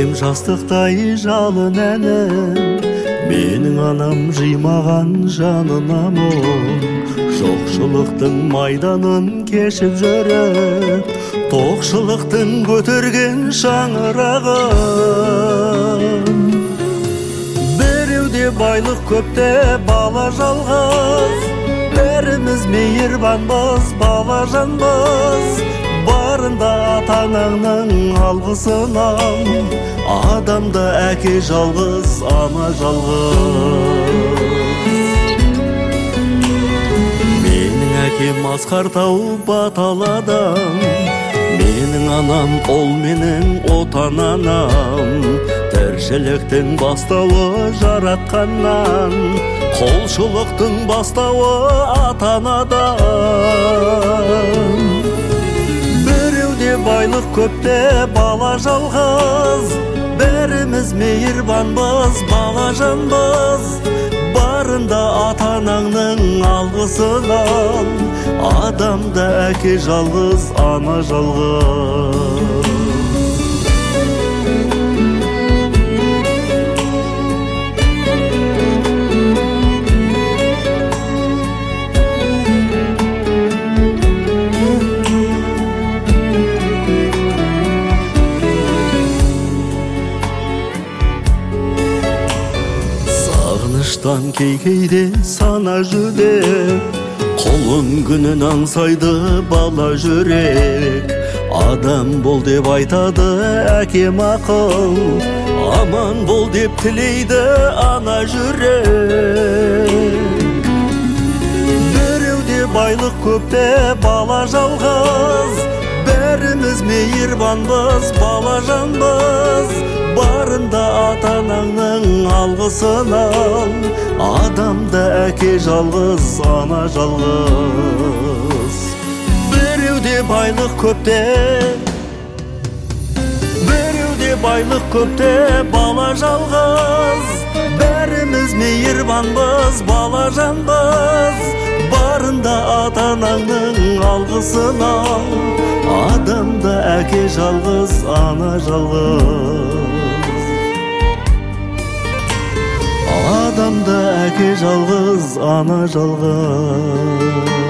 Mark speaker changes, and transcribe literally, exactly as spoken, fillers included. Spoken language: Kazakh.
Speaker 1: әкем жастықтай жалын әнім, менің анам жимаған жанына мұң. Жоқшылықтың майданын кешіп жүріп, тоқшылықтың көтерген шаңырағын. Біреуде байлық көпте бала жалғыз, бәріміз мейірбанбыз, бала жанбыз. Барында ата-анаңның алғысынан, адамда әке жалғыз, ана жалғыз. Менің әкем Асқар Тау баталы адам, менің анам ол менің отан анам. Тіршіліктің бастауы жаратқаннан, құлшылықтың бастауы ата-анадан. Біреуде байлық көпте бала жалғыз, бәріміз мейірбанбыз, бала жанбыз. Барында ата-анаңның алғысынан, адамда әке жалғыз, ана жалғыз. Сағыныштан кей-кейде сана жүдеп, құлын күнін аңсайды бала жүрек. Адам бол деп айтады әкем ақыл, аман бол деп тілейді ана жүрек. Біреуде байлық көпте бала жалғыз, бәріміз мейірбанбыз, бала жанбыз. Барында ата-анаңның алғысынан, адамда әке жалғыз, ана жалғыз. Біреуде байлық көпте, біреуде байлық көпте бала жалғыз, бәріміз мейірбанбыз, бала жанбыз. Барында ата-анаңның алғысынан, адамда әке жалғыз, ана жалғыз. Адамда әке жалғыз, ана жалғыз.